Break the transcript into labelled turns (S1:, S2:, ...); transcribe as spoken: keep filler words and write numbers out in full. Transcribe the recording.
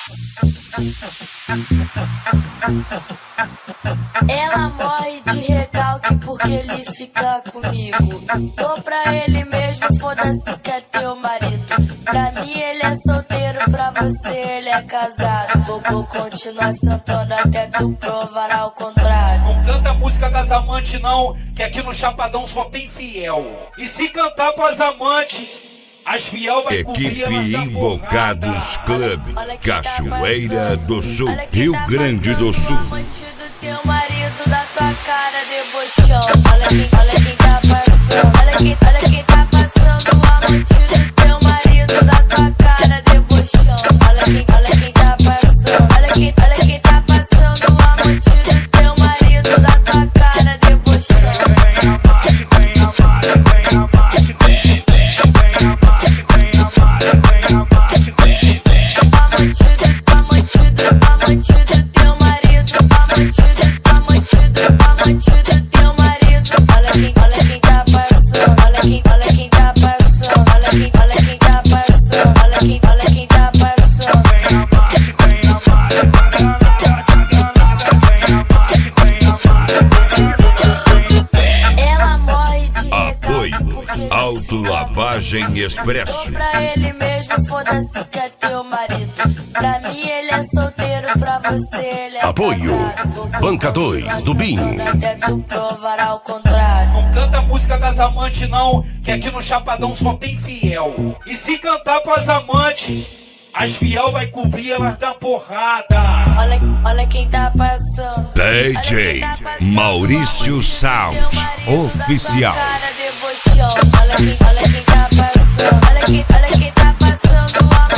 S1: Ela morre de recalque porque ele fica comigo. Tô pra ele mesmo, foda-se que é teu marido. Pra mim ele é solteiro, pra você ele é casado. Vou, vou continuar sentando até tu provar ao contrário.
S2: Não canta música das amantes não, que aqui no Chapadão só tem fiel. E se cantar pras amantes, as fiel vai cobrir elas da
S3: Equipe Invocados Club, Cachoeira do Sul, Rio Grande do Sul.
S1: Amante do teu marido, da tua cara debochão. Olha quem, olha quem tá passando. Olha quem, olha quem tá passando. Amante do teu marido, da tua cara debochão. Olha quem, olha quem tá passando. Olha quem, olha quem tá passando. Amante do teu marido, da tua cara debochão.
S3: Autolavagem Expresso.
S1: Pra ele mesmo, foda-se que é teu marido. Pra mim ele é solteiro, pra você ele é
S4: Apoio
S1: casado.
S4: Banca dois do B I M.
S1: Até tu provar ao contrário.
S2: Não canta música das amantes não, que aqui no Chapadão só tem fiel. E se cantar pras amantes, as fiel vai cobrir elas da porrada.
S1: Olha, olha quem tá passando.
S3: D J Maurício Sound Oficial.
S1: Olha quem, olha quem tá passando. Olha quem, olha quem tá passando.